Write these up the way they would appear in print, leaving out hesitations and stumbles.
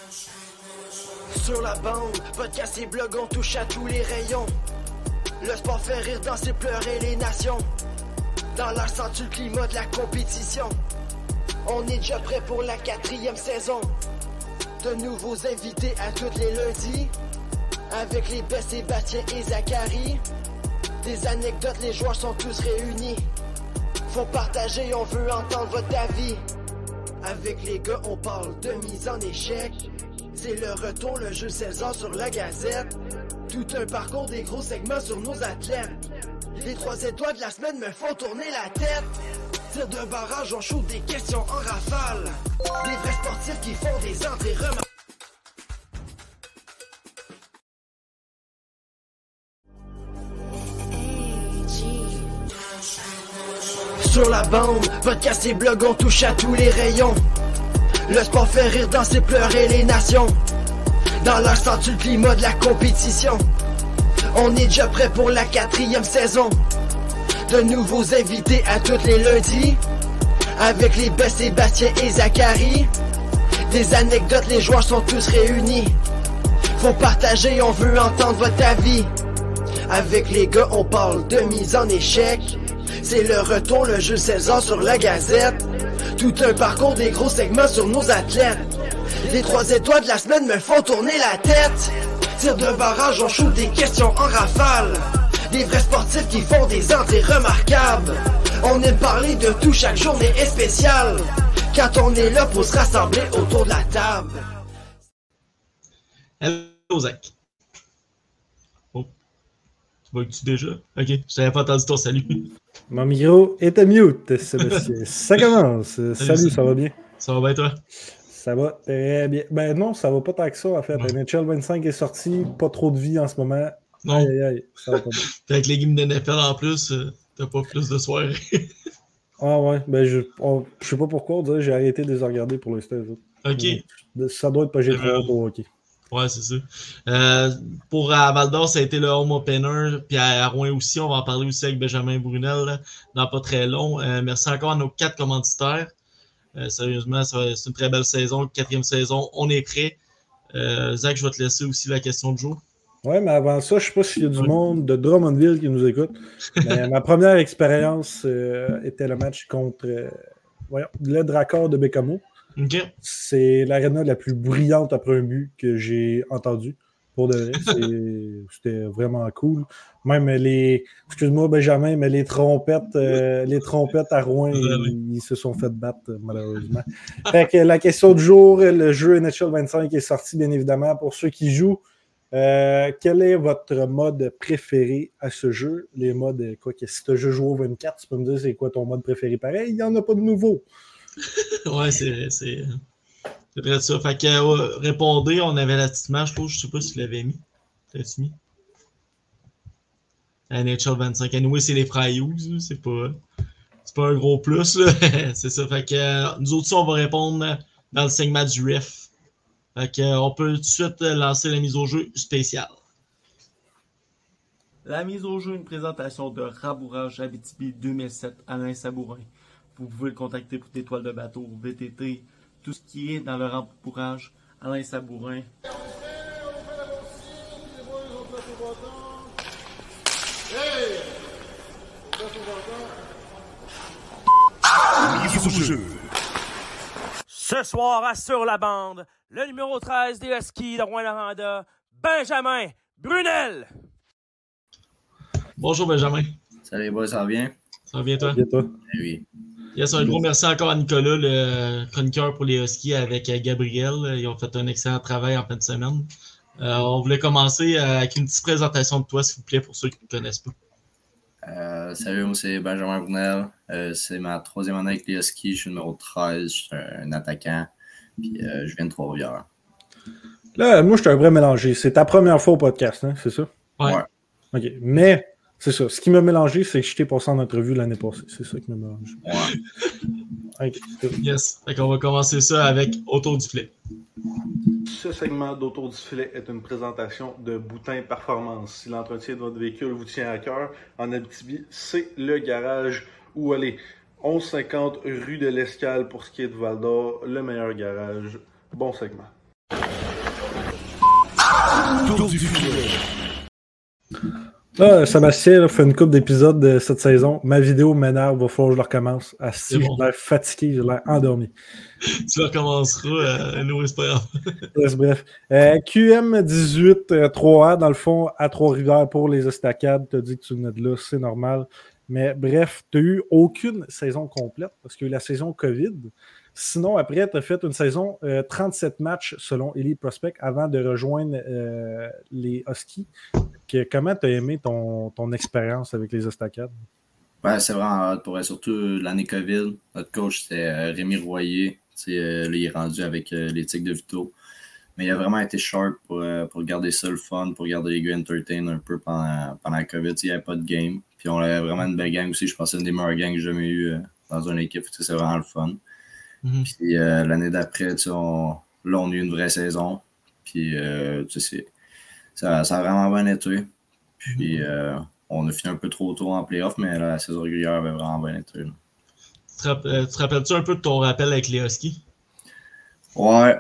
Sur la bande, podcast et blog, on touche à tous les rayons. Le sport fait rire, danser, pleurer les nations. Dans l'air, sens-tu le climat de la compétition? On est déjà prêt pour la 4e saison. De nouveaux invités à tous les lundis. Avec les Bess, Sébastien et Zachary. Des anecdotes, les joueurs sont tous réunis. Faut partager, on veut entendre votre avis. Avec les gars, on parle de mise en échec. C'est le retour, le jeu 16 ans sur la gazette. Tout un parcours, des gros segments sur nos athlètes. Les 3 étoiles de la semaine me font tourner la tête. Tir de barrage, on shoot des questions en rafale. Des vrais sportifs qui font des entrées remarquables. Sur la bande, podcast et blog, on touche à tous les rayons. Le sport fait rire, danser, pleurer les nations. Dans l'air, sens-tu le climat de la compétition? On est déjà prêt pour la 4e saison. De nouveaux invités à tous les lundis. Avec les Bess, Sébastien et Zachary. Des anecdotes, les joueurs sont tous réunis. Faut partager, on veut entendre votre avis. Avec les gars, on parle de mise en échec. C'est le retour, le jeu 16 ans sur la gazette. Tout un parcours, des gros segments sur nos athlètes. Les 3 étoiles de la semaine me font tourner la tête. Tir de barrage, on shoot des questions en rafale. Des vrais sportifs qui font des entrées remarquables. On aime parler de tout, chaque journée est spéciale. Quand on est là pour se rassembler autour de la table. Hello Zach. Oh. Tu vois-tu déjà? Ok, je t'avais pas entendu ton salut. Mon micro est à mute, Sébastien. Ça commence. Salut, ça va bien? Ça va bien toi? Ça va très bien. Ben non, ça va pas tant que ça, en fait. Non. NHL 25 est sorti, pas trop de vie en ce moment. Non. Aïe, ça va pas bien. Avec les games de NFL en plus, t'as pas plus de soirées. Ah ouais, ben je sais pas pourquoi, on dirait que j'ai arrêté de les regarder pour l'instant. Ok. Ça doit être pas j'ai trop hâte au hockey. Ouais, c'est ça. Pour à Val d'Or, ça a été le home opener, puis à Rouen aussi, on va en parler aussi avec Benjamin Brunel là, dans pas très long. Merci encore à nos 4 commanditaires. Sérieusement, c'est une très belle saison, 4e saison, on est prêt. Zach, je vais te laisser aussi la question de jour. Ouais, mais avant ça, je sais pas s'il y a du monde de Drummondville qui nous écoute. Mais ma première expérience était le match contre le Dracor de Bécamo. OK. C'est l'aréna la plus brillante après un but que j'ai entendu. Pour de vrai, c'était vraiment cool. Même excuse-moi Benjamin, mais les trompettes à Rouen, ils se sont fait battre malheureusement. Fait que la question du jour, le jeu NHL 25 est sorti bien évidemment pour ceux qui jouent. Quel est votre mode préféré à ce jeu? Les modes, quoi que si tu as joué au 24, tu peux me dire c'est quoi ton mode préféré pareil? Il n'y en a pas de nouveau. Ouais, c'est vrai de ça. Fait que répondez, on avait la petite image, je sais pas si tu l'avais mis. T'as-tu mis? La NHL 25. Anyway, c'est les frères Hughes, c'est pas un gros plus, là. C'est ça. Fait que nous autres, on va répondre dans le segment du ref. Fait que on peut tout de suite lancer la mise au jeu spéciale. La mise au jeu, une présentation de Rabourage Abitibi 2007, Alain Sabourin. Vous pouvez le contacter pour des toiles de bateau, VTT, tout ce qui est dans le rembourrage, Alain Sabourin. Ce soir, à Sur la bande, le numéro 13 des Huskies de Rouyn-Noranda, Benjamin Brunel. Bonjour Benjamin. Salut les boys, ça va bien? Ça va bien toi? Et toi? Oui. Yes, un gros merci encore à Nicolas, le chroniqueur pour les Huskies avec Gabriel. Ils ont fait un excellent travail en fin de semaine. On voulait commencer avec une petite présentation de toi, s'il vous plaît, pour ceux qui ne te connaissent pas. Salut, moi c'est Benjamin Brunel. C'est ma 3e année avec les Huskies. Je suis numéro 13, je suis un attaquant. Puis je viens de Trois-Rivières. Là, moi, je suis un vrai mélangé. C'est ta première fois au podcast, hein, c'est ça? Ouais. OK. Mais, c'est ça. Ce qui m'a mélangé, c'est que je t'ai passé en entrevue l'année passée. C'est ça qui m'a mélangé. Ouais. OK. Yes. Fait qu'on va commencer ça avec Autour du filet. Ce segment d'Autour du filet est une présentation de Boutin Performance. Si l'entretien de votre véhicule vous tient à cœur, en Abitibi, c'est le garage où aller. 1150 rue de l'Escale pour ce qui est de Val-d'Or, le meilleur garage. Bon segment. Tour du filet. Là, Sébastien fait une couple d'épisodes de cette saison. Ma vidéo m'énerve, il va falloir que je le recommence. C'est bon. J'ai l'air fatigué, j'ai l'air endormi. Tu recommenceras, nous, c'est pas grave. Bref. QM18 3A, dans le fond, à Trois-Rivières pour les estacades. Tu as dit que tu venais de là, c'est normal. Mais bref, tu n'as eu aucune saison complète parce qu'il y a eu la saison COVID. Sinon, après, tu as fait une saison 37 matchs selon Elite Prospect avant de rejoindre les Huskies. Comment tu as aimé ton expérience avec les estacades? Ouais, c'est vraiment hot. Surtout l'année COVID. Notre coach, c'était Rémi Royer. Là, il est rendu avec les Tigres de Vito. Mais il a vraiment été sharp pour garder ça le fun, pour garder les gars entertain un peu pendant la COVID. Il n'y avait pas de game. Puis on avait vraiment une belle gang aussi. Je pense que c'est une des meilleures gangs que j'ai jamais eues dans une équipe. C'est vraiment le fun. Mm-hmm. Puis l'année d'après, on a eu une vraie saison. Puis ça a vraiment bien été. Puis on a fini un peu trop tôt en playoff, mais la saison régulière avait vraiment bien été. Tu te rappelles-tu un peu de ton rappel avec les Huskies? Ouais,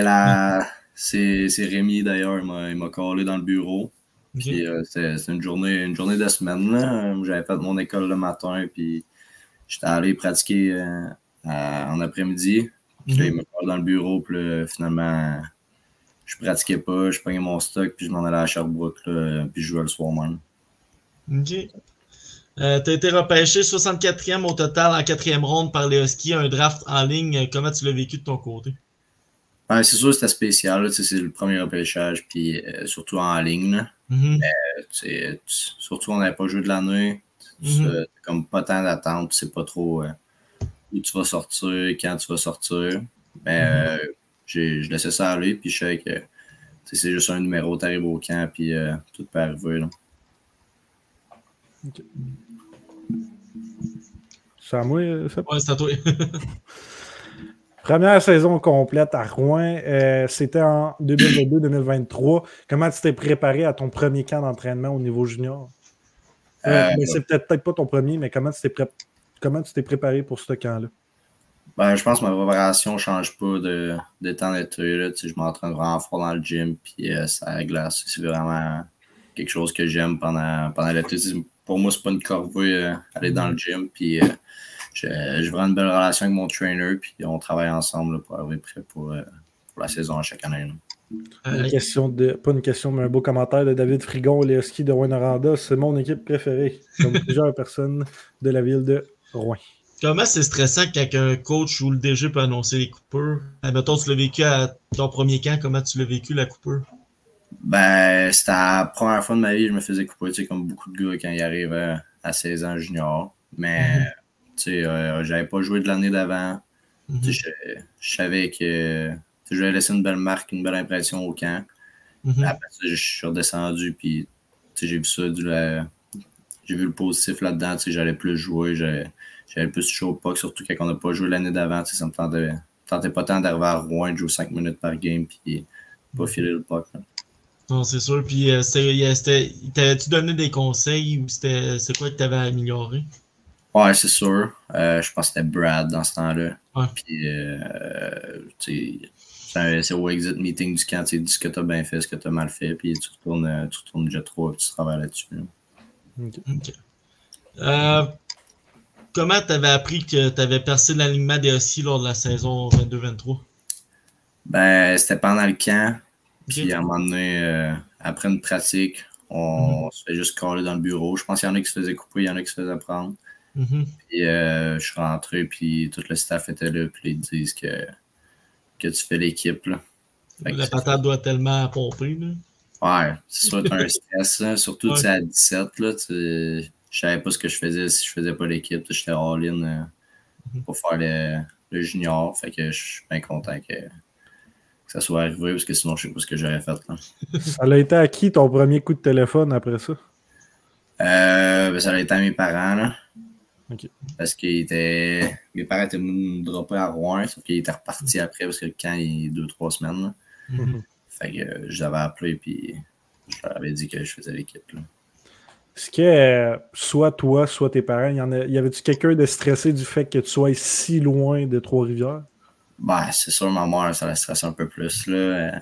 c'est Rémi d'ailleurs, il m'a callé dans le bureau. Puis c'était une journée de semaine. Là. J'avais fait mon école le matin, puis j'étais allé pratiquer en après-midi. Puis là, il me callé dans le bureau, puis là, finalement, je pratiquais pas, je prenais mon stock, puis je m'en allais à Sherbrooke, là, puis je jouais le soir même. OK. T'as été repêché 64e au total en 4e ronde par les Huskies, un draft en ligne. Comment tu l'as vécu de ton côté? Ouais, c'est sûr que c'était spécial. Là, c'est le premier repêchage, puis surtout en ligne. Là. Mais, surtout, on n'avait pas joué de l'année. C'est comme pas tant d'attente. Tu sais pas trop où tu vas sortir, quand tu vas sortir. Mais je laissais ça aller, puis je sais que c'est juste un numéro, tu arrives au camp, puis tout peut arriver. Là. Okay. C'est à moi, ça? Ouais, c'est à toi. Première saison complète à Rouen, c'était en 2022-2023. Comment tu t'es préparé à ton premier camp d'entraînement au niveau junior? Mais c'est peut-être pas ton premier, mais comment tu t'es préparé pour ce camp-là? Je pense que ma préparation ne change pas de temps d'été. Là. Je m'entraîne vraiment fort dans le gym, puis ça glace. C'est vraiment quelque chose que j'aime pendant l'été. Pour moi, c'est pas une corvée aller dans le gym, puis j'ai vraiment une belle relation avec mon trainer, puis on travaille ensemble là, pour arriver prêt pour la saison à chaque année. Pas une question, mais un beau commentaire de David Frigon, les Huskies de Rouyn-Noranda. C'est mon équipe préférée, comme plusieurs personnes de la ville de Rouen. Comment c'est stressant quand un coach ou le DG peut annoncer les coupures? Mettons, tu l'as vécu à ton premier camp, comment tu l'as vécu, la coupure? C'était la première fois de ma vie que je me faisais couper, comme beaucoup de gars quand ils arrivent à 16 ans junior. Mais, j'avais pas joué de l'année d'avant. Je savais que je vais laisser une belle marque, une belle impression au camp. Après ça, je suis redescendu, puis j'ai vu ça, j'ai vu le positif là-dedans. J'allais plus jouer, j'avais plus chaud au puck, surtout quand on n'a pas joué l'année d'avant. Ça me tentait pas tant d'arriver à Rouen, de jouer 5 minutes par game, puis pas filer le puck. Là. Non, c'est sûr. Puis, t'avais-tu donné des conseils ou c'est quoi que t'avais amélioré? Ouais, c'est sûr. Je pense que c'était Brad dans ce temps-là. Ouais. Puis, c'est au exit meeting du camp. Tu dis ce que t'as bien fait, ce que t'as mal fait, puis tu retournes déjà 3 et tu travailles là-dessus. OK. Comment t'avais appris que t'avais percé l'alignement des Huskies lors de la saison 22-23? C'était pendant le camp. Puis à un moment donné, après une pratique, on se fait juste caler dans le bureau. Je pense qu'il y en a qui se faisaient couper, il y en a qui se faisaient prendre. Puis je suis rentré, puis tout le staff était là, puis ils disent que tu fais l'équipe. Là. La patate doit tellement pomper. Là. Ouais, c'est sûr que t'as un stress, là, surtout à 17. Là, je savais pas ce que je faisais si je faisais pas l'équipe. J'étais all-in pour faire le junior. Fait que je suis bien content que ça soit arrivé, parce que sinon, je sais pas ce que j'aurais fait. Là. Ça a été à qui ton premier coup de téléphone après ça? Ça a été à mes parents. Là. Okay. Parce mes parents étaient venus me dropper à Rouen, sauf qu'ils étaient repartis après, parce que le camp, il y a 2-3 semaines. Là. Fait que je l'avais appelé, puis je leur avais dit que je faisais l'équipe. Là. Est-ce que soit toi, soit tes parents, y avait-tu quelqu'un de stressé du fait que tu sois si loin de Trois-Rivières? Ben, c'est sûr, ma mère, ça la stresse un peu plus, là.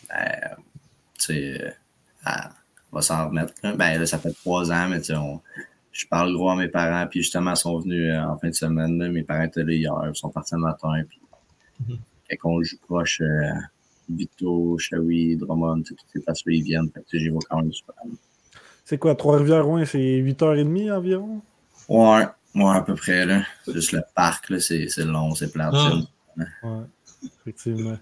Elle va s'en remettre, là. Ben, là, ça fait 3 ans, mais je parle gros à mes parents, puis justement, ils sont venus en fin de semaine, là. Mes parents étaient là hier, ils sont partis le matin, puis quand on joue proche, Vito, Shawi, Drummond, toutes ces places-là, ils viennent, fait que j'y vais quand même super. C'est quoi, Trois-Rivières, c'est 8h30 environ? Ouais, à peu près, là. Juste le parc, là, c'est long, c'est plate. Ouais, effectivement.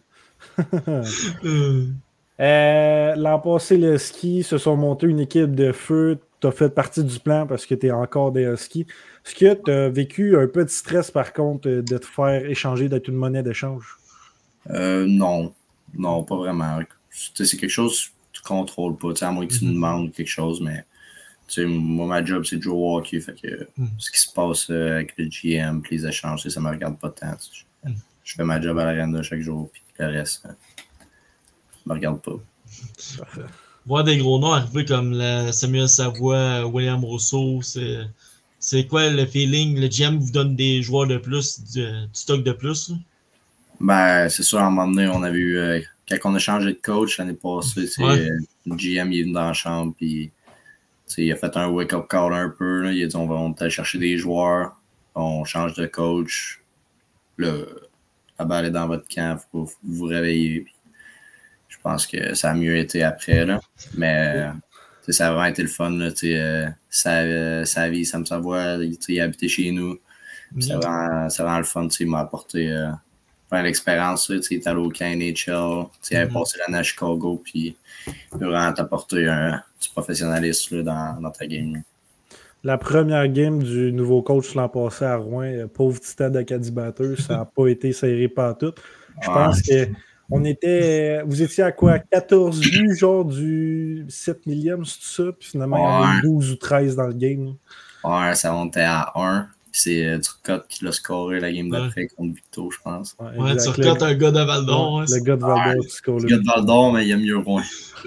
L'an passé, les Huskies se sont montés une équipe de feu. Tu as fait partie du plan parce que tu es encore des Huskies. Est-ce que tu as vécu un peu de stress, par contre, de te faire échanger, d'être une monnaie d'échange? Non, pas vraiment. C'est quelque chose que tu contrôles pas, à moins que tu me demandes quelque chose, mais moi, ma job, c'est de jouer au hockey. Fait que ce qui se passe avec le GM, les échanges, ça me regarde pas tant. Je fais ma job à l'arena chaque jour, puis le reste, ça me regarde pas. Parfait. Voir des gros noms arriver comme Samuel Savoie, William Rousseau, c'est quoi le feeling? Le GM vous donne des joueurs de plus, du stock de plus? Ben, c'est sûr, à un moment donné, on avait eu. Quand on a changé de coach l'année passée, le GM il est venu dans la chambre, puis il a fait un wake-up call un peu. Là, il a dit on va aller chercher des joueurs, on change de coach. Là, la balle est dans votre camp, il faut vous réveiller. Puis, je pense que ça a mieux été après. Là. Mais ça a vraiment été le fun. Là, sa vie, Sam Savoie, il a habité chez nous. C'est vraiment le fun. Il m'a apporté plein d'expérience. Il est allé au KNHL. Il avait passé l'année à Chicago. Puis il peut vraiment t'apporter du professionnalisme là, dans ta game. Là. La première game du nouveau coach l'an passé à Rouen, pauvre petit stade d'Acadie Batters, ça n'a pas été serré partout. Je pense que vous étiez à quoi? 14 buts, genre du 7 millième, c'est tout ça? Puis finalement, il y en a eu 12 ou 13 dans le game. Ouais, ça montait à 1. C'est Turcotte qui l'a scoré la game d'après contre Victo, je pense. Ouais, Turcotte, un gars de Val-d'Or. Le gars de Val-d'Or qui score le gars de Val-d'Or, mais il a mieux Rouen.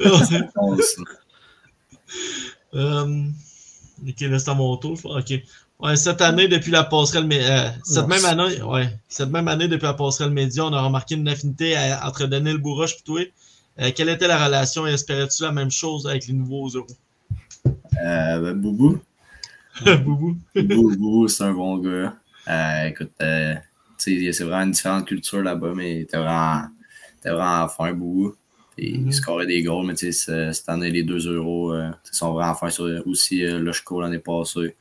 Ok, là, c'est à mon tour. Ok. Ouais, cette année, depuis la passerelle, cette même année, depuis la passerelle média, on a remarqué une affinité entre Daniel Bourroche et toi. Quelle était la relation et espérais-tu la même chose avec les nouveaux euros? Boubou. Boubou. Boubou, c'est un bon gars. Écoute, c'est vraiment une différente culture là-bas, mais t'es vraiment fin, Boubou. Il scorait des goals, mais cette année, les 2 euros sont vraiment fins sur aussi Loshko l'année passée.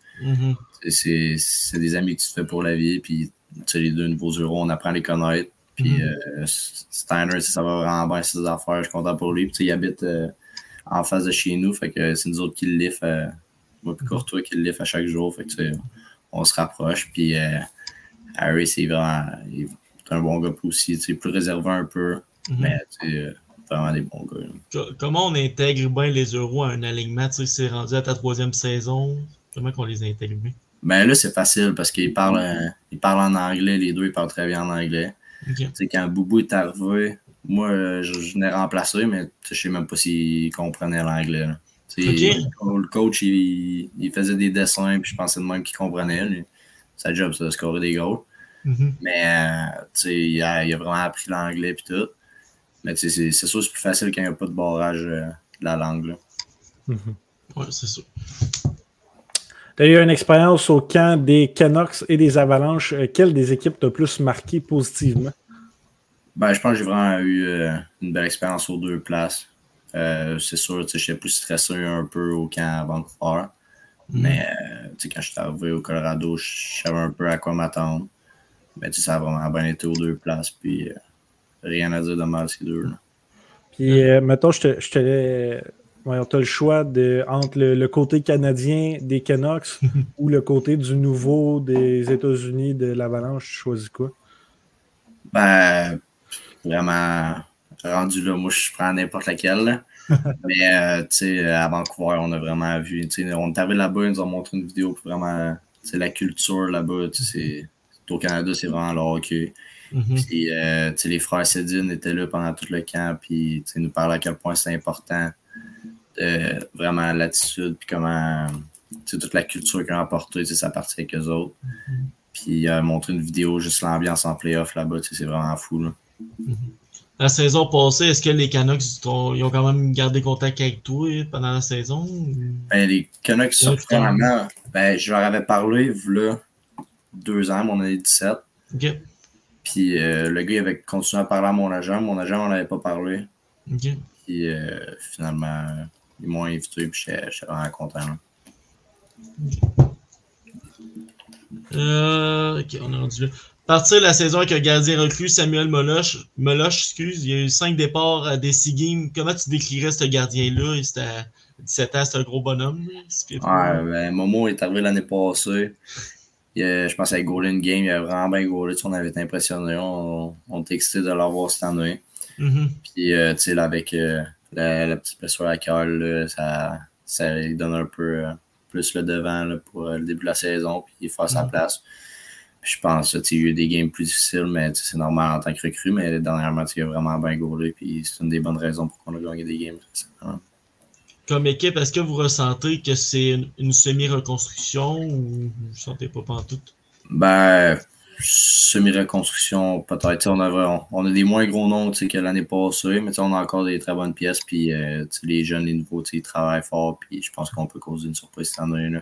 C'est des amis que tu te fais pour la vie. Puis les 2 nouveaux euros, on apprend à les connaître. Puis Steiner, ça va vraiment bien ses affaires. Je suis content pour lui. Puis il habite en face de chez nous. Fait que c'est nous autres qui le lift. Moi puis Courtois qui le lift à chaque jour. Fait que on se rapproche. Puis Harry, c'est vraiment un bon gars aussi. Plus réservé un peu. Mais vraiment des bons gars. Comment on intègre bien les euros à un alignement? C'est rendu à ta 3e saison. Comment qu'on les intègre bien? Ben là, c'est facile parce qu'ils parlent en anglais. Les deux, ils parlent très bien en anglais. Okay. Quand Boubou est arrivé, moi, je venais remplacer, mais je sais même pas s'il comprenait l'anglais. Le coach, il faisait des dessins, puis je pensais de même qu'il comprenait. Lui. Sa job, c'est de scorer des goals. Mais il a vraiment appris l'anglais puis tout. Mais c'est sûr que c'est plus facile quand il n'y a pas de barrage de la langue. Oui, c'est sûr. Tu as eu une expérience au camp des Canucks et des Avalanches. Quelle des équipes t'a plus marqué positivement? Ben, je pense que j'ai vraiment eu une belle expérience aux 2 places. C'est sûr, j'étais plus stressé un peu au camp à Vancouver. Mais quand je suis arrivé au Colorado, je savais un peu à quoi m'attendre. Mais ça a vraiment bien été aux 2 places. Puis rien à dire de mal ces 2. Là. Puis mettons, tu as le choix entre le côté canadien des Canucks ou le côté du nouveau des États-Unis de l'Avalanche. Tu choisis quoi? Ben, vraiment, rendu là, moi, je prends n'importe laquelle. Là. Mais, à Vancouver, on a vraiment vu. On est arrivé là-bas, ils nous ont montré une vidéo pour vraiment, la culture là-bas. Au Canada, c'est vraiment le hockey. Puis, les frères Sedin étaient là pendant tout le camp, puis ils nous parlaient à quel point c'est important. Vraiment l'attitude, puis comment toute la culture qu'ils ont apporté, ça partit avec eux autres. Puis il a montré une vidéo, juste l'ambiance en playoff là-bas, c'est vraiment fou. Là. La saison passée, est-ce que les Canucks ils ont quand même gardé contact avec toi pendant la saison? Ben, les Canucks, surprenamment, je leur avais parlé, là, 2 ans, mon année 17. OK. Puis le gars, il avait continué à parler à mon agent. Mon agent m'en avait pas parlé. OK. Puis finalement, ils m'ont invité, puis j'étais vraiment content. Là. OK, on est rendu là. Partir de la saison avec un gardien recru, Samuel Meloche, il y a eu 5 départs des 6 games. Comment tu décrirais ce gardien-là? C'était à 17 ans, c'est un gros bonhomme. Momo est arrivé l'année passée. Je pense qu'il a goalé une game, il a vraiment bien goalé. On avait été impressionnés. On était excités de l'avoir cette année. Mm-hmm. Puis, tu sais, avec la petite blessure à cœur, ça lui donne un peu plus le devant là, pour le début de la saison, puis faire sa place. Puis, je pense qu'il y a eu des games plus difficiles, mais c'est normal en tant que recrue. Mais dernièrement, il a vraiment bien goalé, puis c'est une des bonnes raisons pour qu'on a gagné des games. Comme équipe, est-ce que vous ressentez que c'est une semi-reconstruction ou vous ne sentez pas pantoute? Semi-reconstruction, peut-être. On a des moins gros noms que l'année passée, mais on a encore des très bonnes pièces. Puis les jeunes, les nouveaux, ils travaillent fort. Puis je pense qu'on peut causer une surprise cette année.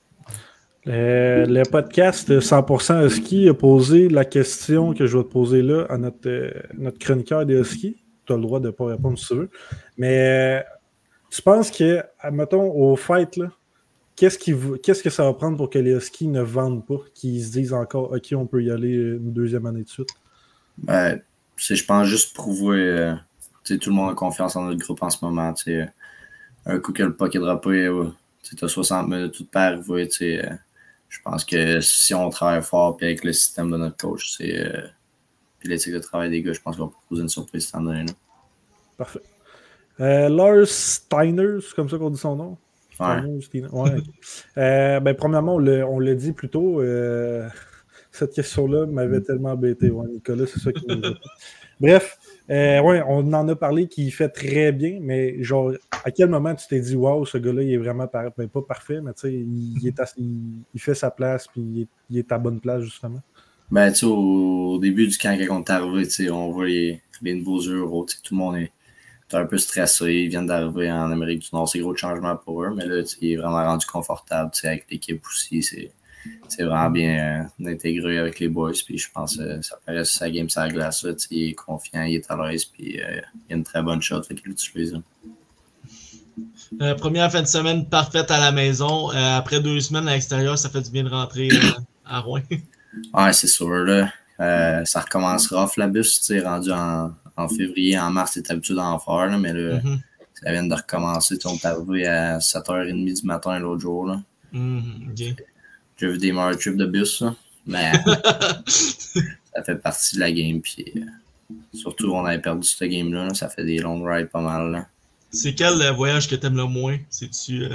Le podcast 100% Husky a posé la question que je vais te poser là à notre chroniqueur des Husky. Tu as le droit de ne pas répondre si tu veux. Mais tu penses que, admettons, au fight, là, qu'est-ce que ça va prendre pour que les Huskies ne vendent pas, qu'ils se disent encore, OK, on peut y aller une deuxième année de suite? Je pense juste prouver, tout le monde a confiance en notre groupe en ce moment. Un coup que le puck est droppé, tu as 60 minutes, tout peut arriver. Je pense que si on travaille fort puis avec le système de notre coach, puis l'éthique de travail des gars, je pense qu'on peut poser une surprise cette année. Parfait. Lars Steiner, c'est comme ça qu'on dit son nom? Ouais. Premièrement, on l'a dit plus tôt, cette question-là m'avait tellement embêté. Ouais, Nicolas, c'est ça qui nous a... Bref, on en a parlé qu'il fait très bien, mais genre, à quel moment tu t'es dit, waouh, ce gars-là, il est vraiment pas parfait, mais tu sais, il fait sa place, puis il est à bonne place, justement? Au début du camp, quand on est arrivé, on voit les nouveaux euros, tout le monde est un peu stressé, ils viennent d'arriver en Amérique du Nord, c'est gros changement pour eux, mais là, il est vraiment rendu confortable, avec l'équipe aussi, c'est vraiment bien intégré avec les boys, puis je pense que ça paraît sur sa game, sa glace, là, il est confiant, il est à l'aise, puis il a une très bonne shot, fait qu'il l'utilise. Première fin de semaine parfaite à la maison, après 2 semaines à l'extérieur, ça fait du bien de rentrer à Rouen. Ouais, c'est sûr, là. Ça recommence rough, la bus, rendu en février, en mars, c'est habitué d'en faire, là, mais là, ça vient de recommencer. On est arrivé à 7h30 du matin l'autre jour. Là. Okay. J'ai vu des meilleurs trips de bus, là, mais ça fait partie de la game. Puis, surtout, on avait perdu ce game-là. Là, ça fait des long rides pas mal. Là. C'est quel voyage que t'aimes le moins? C'est-tu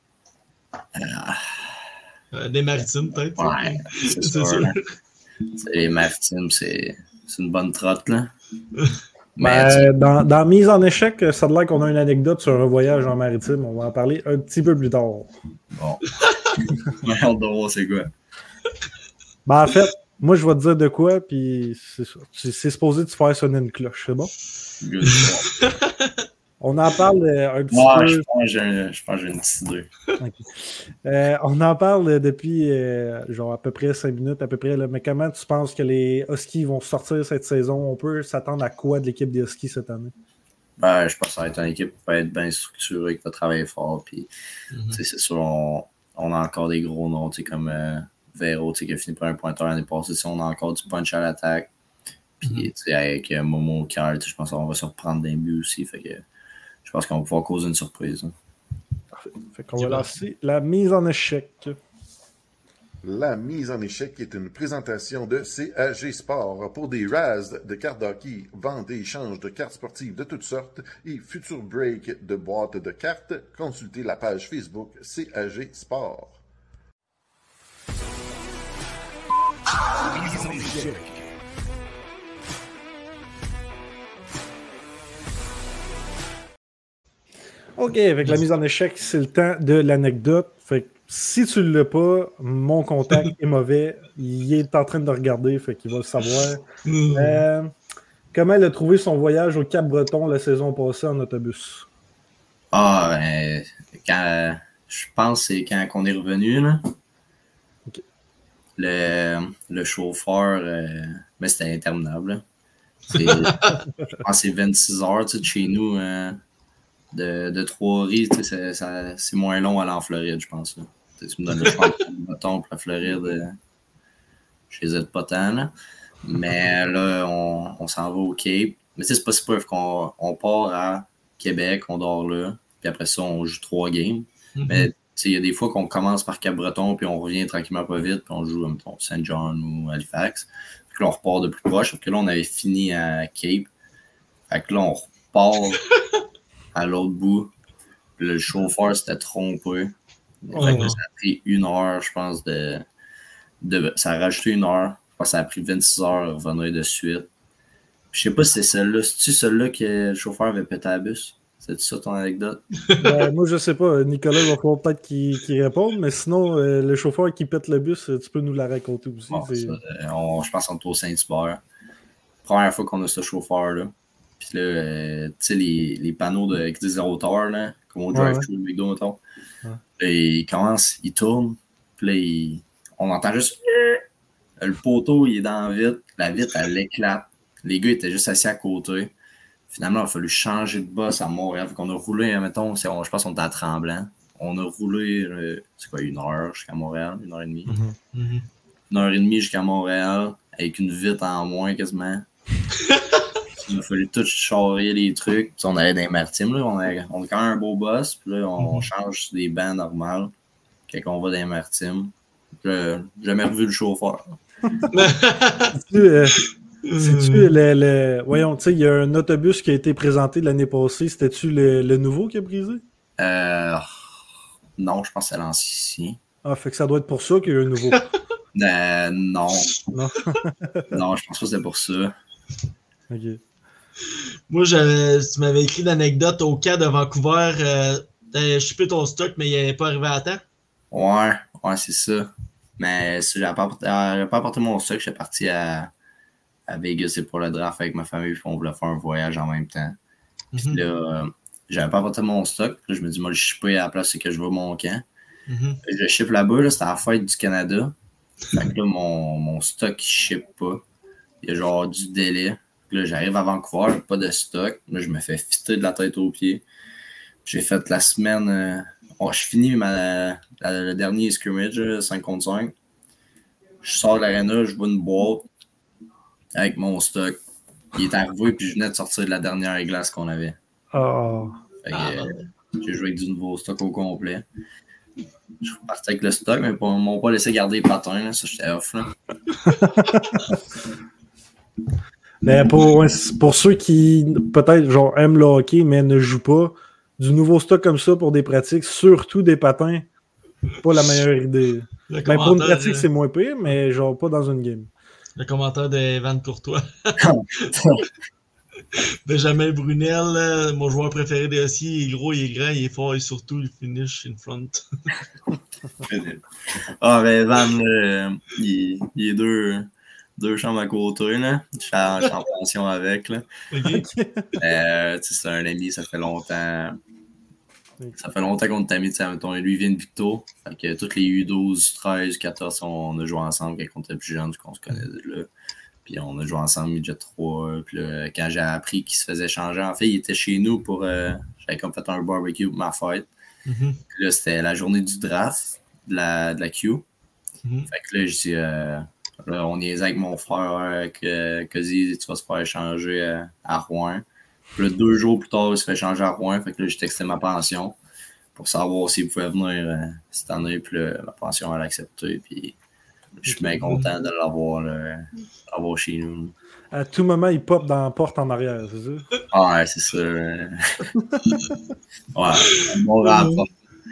des maritimes, peut-être? Ouais, c'est sûr. Les maritimes, c'est une bonne trotte, là. Dans mise en échec, ça a l'air qu'on a une anecdote sur un voyage en maritime. On va en parler un petit peu plus tard. Bon. On doit voir c'est quoi. En fait, moi, je vais te dire de quoi, puis c'est supposé de te faire sonner une cloche, c'est bon? On en parle un petit peu. Je pense que j'ai une petite idée. Okay. On en parle depuis genre à peu près 5 minutes, à peu près. Là. Mais comment tu penses que les Huskies vont sortir cette saison? On peut s'attendre à quoi de l'équipe des Huskies cette année? Je pense que ça va être une équipe qui va être bien structurée, qui va travailler fort. Puis, c'est sûr, on a encore des gros noms, comme Vero, qui a fini par un pointeur l'année passée. On a encore du punch à l'attaque. Puis, avec Momo, Carl, je pense qu'on va se reprendre d'un but aussi. Fait que je pense qu'on va pouvoir causer une surprise. Hein. Parfait. Fait qu'on va lancer la mise en échec. La mise en échec est une présentation de CAG Sport pour des RAS de cartes d'hockey, vente et échange de cartes sportives de toutes sortes et futur break de boîtes de cartes. Consultez la page Facebook CAG Sport. Mise en échec. OK, avec la mise en échec, c'est le temps de l'anecdote. Fait que si tu ne l'as pas, mon contact est mauvais. Il est en train de regarder, fait qu'il va le savoir. Comment il a trouvé son voyage au Cap-Breton la saison passée en autobus? Ah, ben, je pense que c'est quand on est revenu, là. Ok. Le chauffeur, mais c'était interminable. Je pense que c'est 26 heures, tu sais, de chez nous, de Trois-Rives, tu sais, c'est moins long à aller en Floride, je pense. Là. Tu me donnes le choix de bâton pour la Floride, je les aide pas tant, là. Mais là, on s'en va au Cape. Mais tu sais, c'est pas si preuve qu'on part à Québec, on dort là, puis après ça, on joue 3 games. Mais tu sais, il y a des fois qu'on commence par Cap-Breton, puis on revient tranquillement pas vite, puis on joue, mettons, Saint John ou Halifax. Puis là, on repart de plus proche, sauf que là, on avait fini à Cape. Fait que là, on repart à l'autre bout. Puis là, le chauffeur s'était trompé. Fait que ça a pris 1 heure, je pense, ça a rajouté 1 heure. Je pense que ça a pris 26 heures à revenir de suite. Je sais pas si c'est celle-là. C'est-tu celle-là que le chauffeur avait pété à la bus? C'est ça ton anecdote? Moi, je sais pas. Nicolas, il va falloir peut-être qu'il réponde, mais sinon, le chauffeur qui pète le bus, tu peux nous la raconter aussi. Bon, je pense qu'on est au Saint-Hubert. Première fois qu'on a ce chauffeur-là. Puis là, tu sais, les panneaux qui disent à hauteur, là, comme au drive-thru de McDo, mettons. Et il commence, il tourne. Puis là, on entend juste... Le poteau, il est dans la vitre, elle éclate. Les gars étaient juste assis à côté. Finalement, il a fallu changer de boss à Montréal. Fait qu'on a roulé, mettons, je pense qu'on était à Tremblant. On a roulé, c'est quoi, 1 heure jusqu'à Montréal, 1h30. 1h30 jusqu'à Montréal, avec une vitre en moins quasiment. Il a fallu tout charrer les trucs. Puis on allait dans les maritimes, là. On a quand même un beau boss. Puis là, on change sur des bancs normales. Quand on va dans les maritimes. J'ai jamais revu le chauffeur. C'est-tu voyons, tu sais, il y a un autobus qui a été présenté l'année passée. C'était-tu le nouveau qui a brisé? Non, je pense que c'est l'ancien. Ah, fait que ça doit être pour ça qu'il y a eu un nouveau. Non. Non, je pense pas que c'était pour ça. OK. Moi, tu m'avais écrit l'anecdote au cas de Vancouver. T'avais shippé ton stock, mais il n'est pas arrivé à temps. Ouais, c'est ça. Mais si j'avais pas apporté mon stock, j'étais parti à Vegas pour le draft avec ma famille, puis on voulait faire un voyage en même temps. Puis là, j'avais pas apporté mon stock. Puis là, je me dis, moi, le shipper à la place, c'est que je vais mon camp. Je ship là-bas, là, c'était à la fête du Canada. Fait que là, mon stock, il ship pas. Il y a genre du délai. Puis là, j'arrive à Vancouver, pas de stock. Là, je me fais fitter de la tête aux pieds. J'ai fait la semaine... je finis le dernier scrimmage, 5 contre 5. Je sors de l'aréna, je vois une boîte avec mon stock. Il est arrivé, puis je venais de sortir de la dernière glace qu'on avait. J'ai joué avec du nouveau stock au complet. Je suis reparti avec le stock, mais ils m'ont pas laissé garder les patins. Là. Ça, j'étais off. Là. Mais pour ceux qui, peut-être, genre, aiment le hockey, mais ne jouent pas, du nouveau stock comme ça pour des pratiques, surtout des patins, pas la meilleure idée. Pour une pratique, c'est moins pire, mais genre pas dans une game. Le commentaire d'Evan Courtois. Benjamin Brunel, mon joueur préféré des Huskies, il est gros, il est grand, il est fort et surtout il finish in front. Ben Evan, il est deux chambres à côté, là. Je suis en pension avec, là. Okay. C'est un ami, ça fait longtemps. Ça fait longtemps qu'on est amis, lui il vient de Victo. Fait que tous les U12, 13, 14, on a joué ensemble quand on était plus jeunes, qu'on se connaissait là. Puis on a joué ensemble midget 3. Puis là, quand j'ai appris qu'il se faisait changer, en fait, il était chez nous pour... j'avais comme fait un barbecue pour ma fête. Puis là, c'était la journée du draft de la Q. Fait que là, je dis... là, on niaisait avec mon frère que dit tu vas se faire échanger à Rouen. Puis là, 2 jours plus tard, il se fait échanger à Rouen. Fait que là, j'ai texté ma pension pour savoir s'il pouvait venir cette année. Puis là, ma pension, elle a accepté. Puis je suis bien content de l'avoir chez nous. À tout moment, il pop dans la porte en arrière, c'est ça? Ah ouais, c'est ça. Ouais, bon rapport.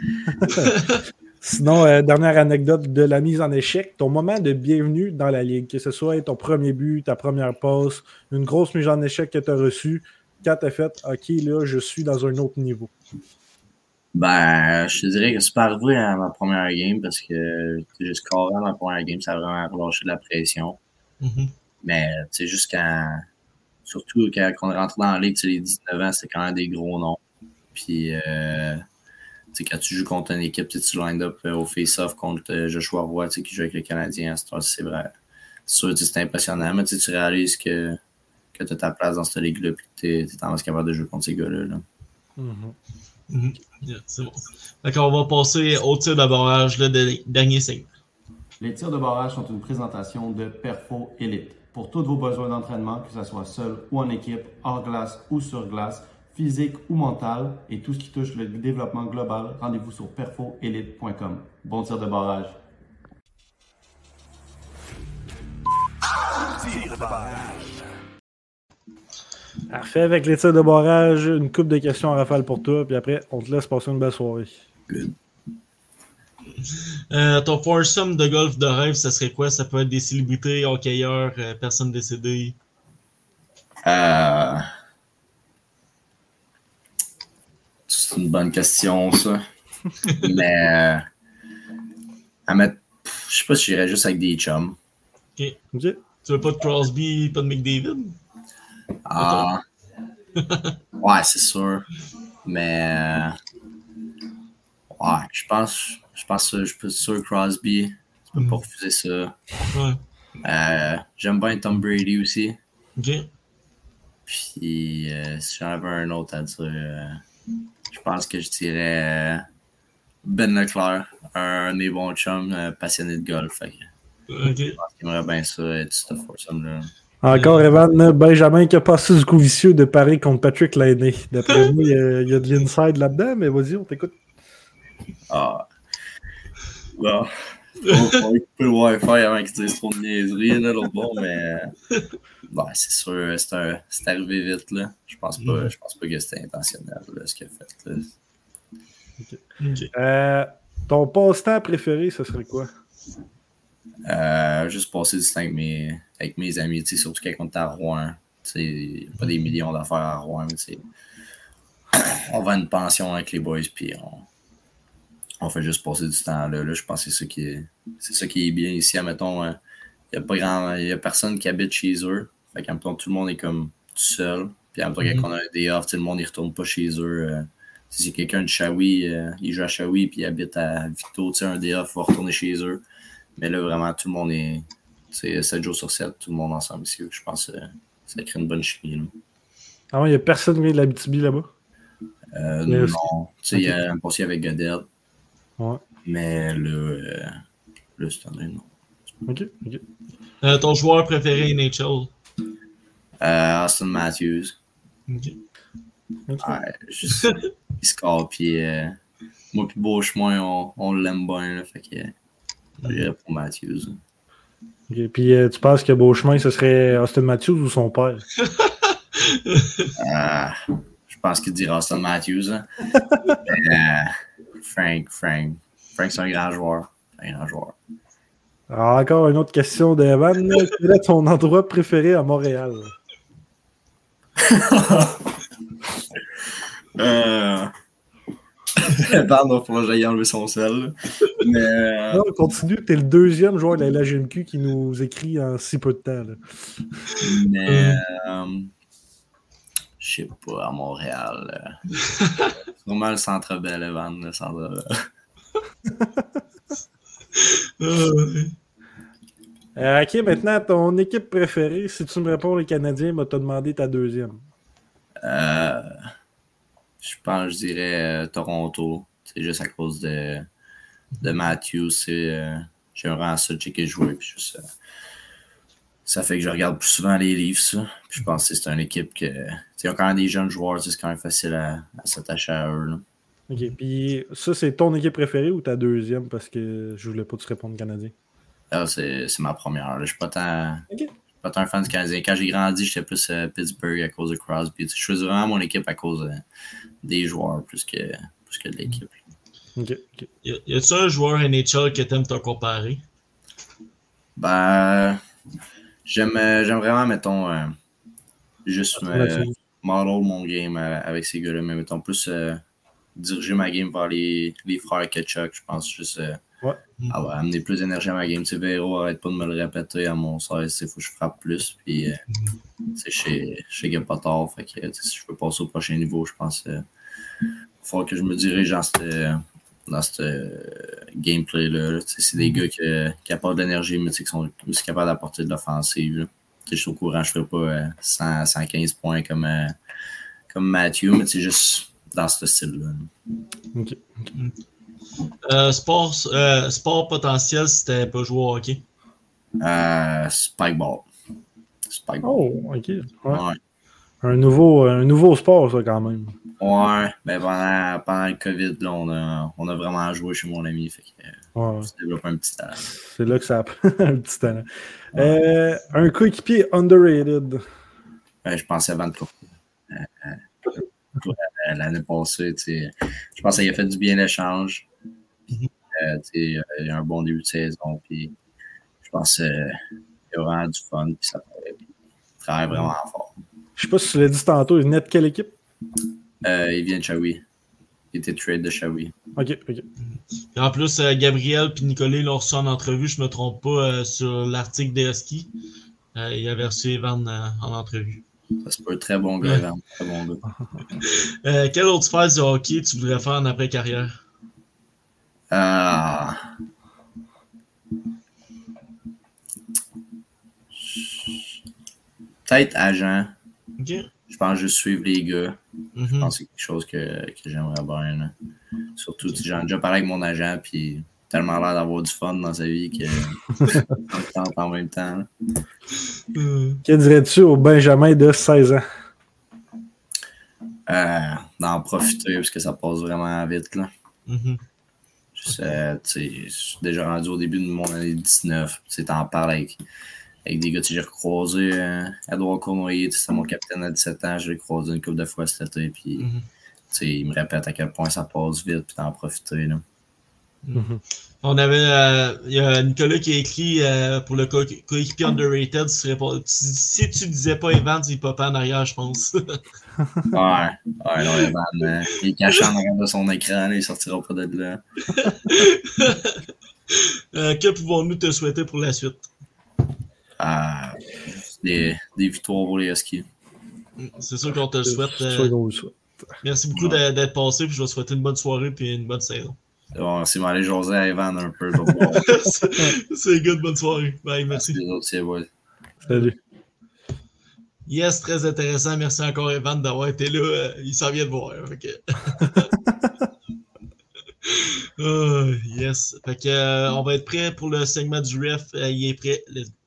Sinon, dernière anecdote de la mise en échec, ton moment de bienvenue dans la ligue, que ce soit ton premier but, ta première passe, une grosse mise en échec que tu as reçue, quand tu as fait « OK, là, je suis dans un autre niveau ». Ben, je te dirais que c'est pas arrivé à ma première game parce que j'ai scoré à ma première game, ça a vraiment relâché de la pression. Mhm. Mais tu sais, surtout quand on est rentré dans la ligue, les 19 ans, c'était quand même des gros noms. Puis, tu sais, quand tu joues contre une équipe, tu line up au face-off contre Joshua Roy, qui joue avec le Canadien, c'est vrai. C'est sûr, c'est impressionnant, mais tu réalises que tu as ta place dans cette ligue-là et que tu es en mesure capable de jouer contre ces gars-là. Là. Yeah, c'est bon. D'accord, on va passer au tir de barrage, le dernier segment. Les tirs de barrage sont une présentation de Perfo Elite. Pour tous vos besoins d'entraînement, que ce soit seul ou en équipe, hors glace ou sur glace, physique ou mental, et tout ce qui touche le développement global, rendez-vous sur perfoelite.com. Bon tir de barrage. Tir de barrage. Parfait, avec les tirs de barrage, une coupe de questions à rafale pour toi, puis après, on te laisse passer une belle soirée. Ton foursome de golf de rêve, ça serait quoi? Ça peut être des célébrités, hockeyeurs, personnes décédées. C'est une bonne question, ça. Mais, je sais pas si j'irais juste avec des chums. Ok. Tu veux pas de Crosby, pas de McDavid? Ouais, c'est sûr. Mais, ouais, je pense que je peux sur Crosby. Tu peux pas refuser ça. Ouais. J'aime bien Tom Brady aussi. Ok. Puis, si j'en avais un autre à dire, je pense que je dirais Ben Leclerc, un des bons chums passionné de golf. Fait que, Ok. je pense qu'il aimerait bien ça, être ce foursome-là. Encore, Evan, Benjamin qui a passé du coup vicieux de parier contre Patrick Laine. D'après moi, il y a de l'inside là-dedans, mais vas-y, on t'écoute. Ah. Bon. On va couper le Wi-Fi avant qu'ils disent trop de niaiseries, là, l'autre bon, mais. Ouais, c'est sûr, c'est arrivé vite, là. Je pense pas que c'était intentionnel, là, ce qu'il a fait, là. Ok. Ton passe-temps préféré, ce serait quoi? Juste passer du temps avec mes amis, surtout quand on est à Rouen. Il n'y a pas des millions d'affaires à Rouen, mais on va à une pension avec les boys, puis on fait juste passer du temps là. Je pense que c'est ça qui est bien ici. Admettons, il n'y a personne qui habite chez eux. Fait qu'admettons, tout le monde est comme tout seul. Puis admettons, quand on a un day off, tout le monde ne retourne pas chez eux. Si quelqu'un de Shawi, il joue à Shawi puis il habite à Victo, un day off, il va retourner chez eux. Mais là, vraiment, tout le monde est 7 jours sur 7, tout le monde ensemble ici. Je pense que ça crée une bonne chimie. Là. Ah ouais, il n'y a personne qui vient de l'Abitibi là-bas? Non. Il y a un possible avec Goddard. Ouais. Mais là cette année, non. Ok. Ton joueur préféré NHL? Austin Matthews. Ok. Ouais, juste, il score, puis moi puis Beauchemin, on l'aime bien, là, fait que j'irais pour Matthews. Ok, puis tu penses que Beauchemin, ce serait Austin Matthews ou son père? Je pense qu'il dirait Austin Matthews. Hein. Frank, c'est un grand joueur. Alors, encore une autre question d'Evan. Quel est ton endroit préféré à Montréal? Pardon, il faut que j'aille enlever son sel. Mais, non, continue. T'es le deuxième joueur de la LHMQ qui nous écrit en si peu de temps. Là. Mais, je sais pas, à Montréal. Sûrement le Centre Bell, Evan, le Centre Bell. Ok, maintenant, ton équipe préférée, si tu me réponds les Canadiens, m'a te demandé ta deuxième. Je pense que je dirais Toronto. C'est juste à cause de Matthews. J'aime vraiment ça checker jouer. Puis juste, ça fait que je regarde plus souvent les Leafs. Puis je pense que c'est une équipe que. Il y a quand même des jeunes joueurs, c'est quand même facile à s'attacher à eux. Là. Ok, puis ça, c'est ton équipe préférée ou ta deuxième? Parce que je voulais pas te répondre Canadien. Là, c'est ma première. Je suis pas tant. Pas tant un fan du Canadien. Quand j'ai grandi, j'étais plus Pittsburgh à cause de Crosby. Je choisis vraiment mon équipe à cause des joueurs plus que de l'équipe. Ok. Y a-tu un joueur NHL que t'aimes te comparer? Ben, j'aime vraiment, mettons, juste model mon game avec ces gars-là, mais mettons plus diriger ma game vers les frères Ketchuk. Je pense juste amener plus d'énergie à ma game. Vero, arrête pas de me le répéter à mon 16, il faut que je frappe plus. Puis, je sais qu'il n'y a pas tard. Fait que, si je peux passer au prochain niveau, je pense qu'il faut que je me dirige dans ce gameplay-là. C'est des gars qui apportent de l'énergie, mais qui sont aussi capables d'apporter de l'offensive. Je suis au courant, je ne ferai pas 115 points comme Matthew, mais c'est juste dans ce style-là. OK. Sport potentiel si tu n'avais pas joué au hockey? Spikeball. Oh, OK. Ouais. Un nouveau sport, ça, quand même. Ouais, ben pendant le COVID, là, on a vraiment joué chez mon ami. Fait que on s'est développé un petit talent. C'est là que ça apprend un petit talent. Un coéquipier underrated. Je pensais à Van Courtois. L'année passée, je pense qu'il a fait du bien l'échange. Il a un bon début de saison. Puis je pense qu'il a vraiment du fun. Puis il travaille vraiment fort. Je sais pas si tu l'as dit tantôt, il venait de quelle équipe? Il vient de Shawi. Il était trade de Shawi. OK. Et en plus, Gabriel et Nicolas l'ont reçu en entrevue, je ne me trompe pas, sur l'article des Huskies. Il avait reçu Evan en entrevue. Ça se peut un très bon gars, Evan. Très bon gars. Quelle autre phase de hockey tu voudrais faire en après-carrière? Peut-être agent. OK. Je pense juste suivre les gars. Mm-hmm. Je pense que c'est quelque chose que j'aimerais bien. Là. Surtout, j'en ai déjà parlé avec mon agent, puis tellement l'air d'avoir du fun dans sa vie que on tente en même temps. Que dirais-tu au Benjamin de 16 ans? D'en profiter, parce que ça passe vraiment vite. Là. Mm-hmm. Je suis déjà rendu au début de mon année 19. T'en parles avec des gars que j'ai recroisé. Edouard Cournoyer, c'est mon capitaine à 17 ans. Je l'ai croisé une couple de fois cet été. Puis, il me répète à quel point ça passe vite, puis d'en profiter. Là. Mm-hmm. On avait, il y a Nicolas qui a écrit pour le coéquipier underrated. Si tu disais pas Evan, il popait en arrière, je pense. Ouais, non, Evan, il est caché en arrière de son écran, là, il sortira pas de là. Que pouvons-nous te souhaiter pour la suite? Des victoires pour les Huskies. C'est sûr qu'on te le souhaite. Merci beaucoup d'être passé, puis je vais te souhaiter une bonne soirée et une bonne saison. Bon, c'est m'aller jaser à Evan un peu. C'est good, bonne soirée. Bye, merci. Salut. Yes, très intéressant. Merci encore, Evan, d'avoir été là. Il s'en vient de voir. Yes. Fait que, on va être prêt pour le segment du ref. Il est prêt. Let's go.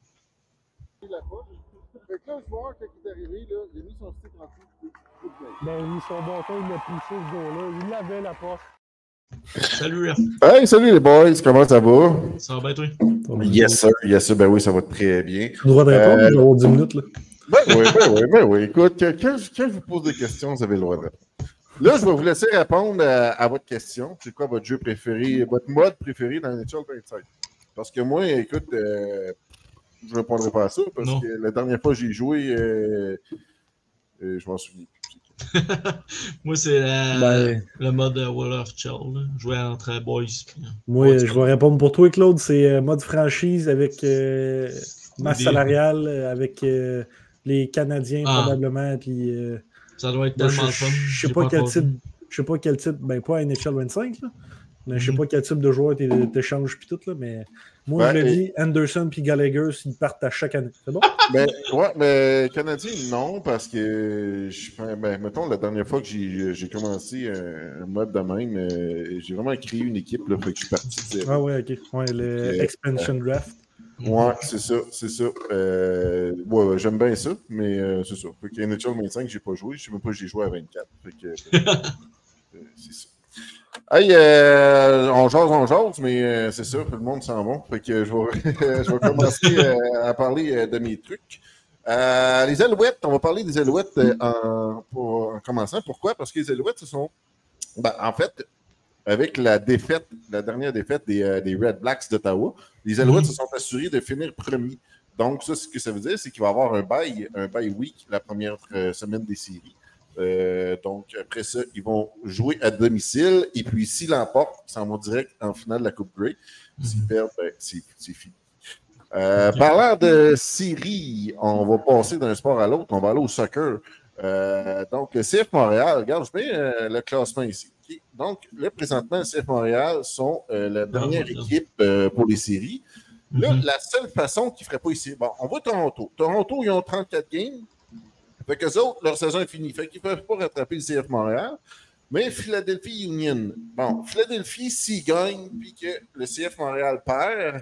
Fait que là, le joueur, quand il est arrivé, là, il a mis son stick en dessous. Ben oui, son bâton, il l'a poussé ce gars-là. Il l'avait, la poche. Salut, ref. Hey, salut les boys, comment ça va? Ça va bien, toi? Yes, sir. Ben oui, ça va très bien. Tu as le droit de répondre, je vais avoir 10 minutes, là. Ben oui. Écoute, quand je vous pose des questions, vous avez le droit de répondre. Là, je vais vous laisser répondre à votre question. C'est quoi votre jeu préféré, votre mode préféré dans NHL 25? Parce que moi, écoute, je ne répondrai pas à ça parce que la dernière fois que j'ai joué, je m'en souviens plus. Moi, c'est le mode Wall of Chill. Jouer entre boys. Moi, je vais répondre pour toi, Claude. C'est mode franchise avec masse salariale, avec les Canadiens probablement. Puis, ça doit être tellement fun. Je sais pas quel type, ben pas NHL 25, là, mais je sais pas quel type de joueur t'échanges puis tout, là, mais moi, je le dis, Anderson puis Gallagher, ils partent à chaque année. C'est bon? mais Canadien, non, parce que, mettons, la dernière fois que j'ai commencé un mode de même, j'ai vraiment créé une équipe, là, fait que je suis parti de zéro. Ah ouais, OK. Ouais, le Expansion Draft. Ouais, c'est ça. Ouais, j'aime bien ça, mais c'est ça. Fait que NHL 25, j'ai pas joué. Je sais même pas si j'ai joué à 24. Fait que c'est ça. Hey, on jase, mais c'est ça, tout le monde s'en va. Fait que je vais commencer à parler de mes trucs. Les Alouettes, on va parler des Alouettes en commençant. Pourquoi? Parce que les Alouettes, ce sont... en fait, avec la dernière défaite des Red Blacks d'Ottawa, les Alouettes se sont assurés de finir premier. Donc, ça, ce que ça veut dire, c'est qu'il va y avoir un bye week la première semaine des séries. Donc, après ça, ils vont jouer à domicile. Et puis, s'ils l'emportent, ils s'en vont direct en finale de la Coupe Grey. S'ils perdent, ben, c'est fini. Parlant de série, on va passer d'un sport à l'autre. On va aller au soccer. Donc, le CF Montréal, regarde, je mets le classement ici. Okay. Donc, là, présentement, le CF Montréal sont la dernière équipe pour les séries. Là, la seule façon qu'ils ne feraient pas ici, bon, on voit Toronto. Toronto, ils ont 34 games. Fait qu'eux autres, leur saison est finie. Fait qu'ils ne peuvent pas rattraper le CF Montréal. Mais Philadelphie Union. Bon, Philadelphie, s'ils gagnent, puis que le CF Montréal perd,